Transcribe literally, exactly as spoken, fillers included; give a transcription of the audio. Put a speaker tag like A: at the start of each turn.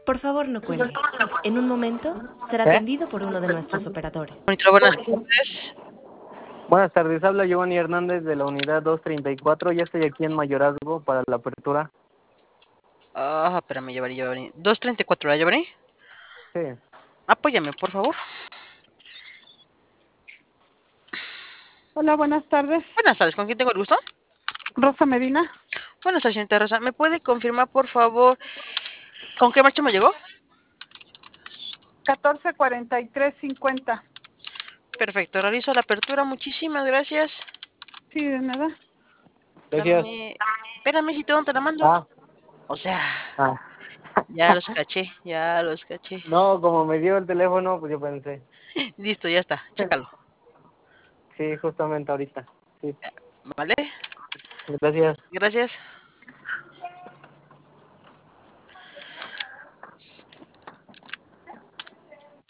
A: Por favor, no cuelgue. En un momento será
B: ¿Eh?
A: atendido por uno de nuestros operadores.
C: Monitor, buenas tardes.
B: Buenas tardes, habla Giovanni Hernández de la unidad doscientos treinta y cuatro. Ya estoy aquí en Mayorazgo para la apertura.
C: Ah, espérame, Giovanni, Giovanni. doscientos treinta y cuatro, ¿verdad, Giovanni?
B: Sí.
C: Apóyame, por favor.
D: Hola, buenas tardes.
C: Buenas tardes, ¿con quién tengo el gusto?
D: Rosa Medina.
C: Buenas tardes, señorita Rosa. ¿Me puede confirmar, por favor, con qué marcha me llegó?
D: catorce cuarenta y tres cincuenta.
C: Perfecto, realizo la apertura. Muchísimas gracias.
D: Sí, de nada.
B: Gracias.
C: Dame... Espérame, si te la mando.
B: Ah,
C: O sea,
B: ah.
C: ya los caché, ya los caché.
B: No, como me dio el teléfono, pues yo pensé.
C: Listo, ya está, chécalo.
B: Sí, justamente ahorita. Sí.
C: ¿Vale?
B: Gracias.
C: Gracias.